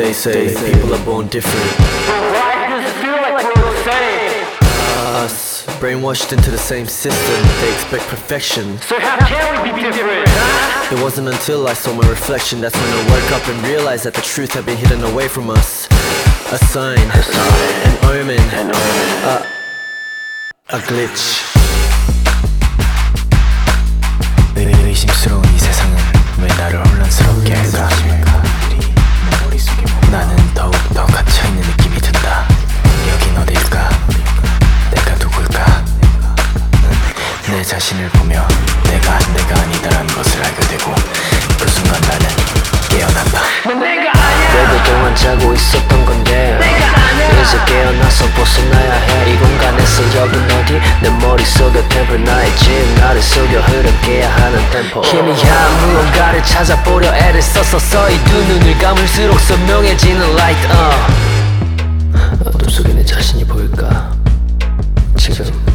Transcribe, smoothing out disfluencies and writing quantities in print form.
They say people are born different. Why does it feel like we're the same? Us, brainwashed into the same system. They expect perfection. So how can we be different, huh? It wasn't until I saw my reflection that's when I woke up and realized that the truth had been hidden away from us. A sign, an omen, a glitch. 의심스러운 이 세상은 왜 나를 혼란스럽게 할까? 나는 더욱 더 갇혀있는 느낌이 든다. 여긴 어딜까? 내가 누굴까? 내 자신을 보며 내가 아니다라는 것을 알게 되고 그 순간 나는 깨어난다. 내가 아니야. 왜 그동안 자고 있었던 건데 이제 깨어나서 벗어나야 해. 이 공간에서 여긴 어디? 내 머릿속에 템플 나의 집 나를 속여 흐르게야 하는 템포. 희미한 무언가를 찾아보려 애를 써서 서이 두 눈을 감을수록 선명해지는 light. 어둠 속에 내 자신이 보일까? 지금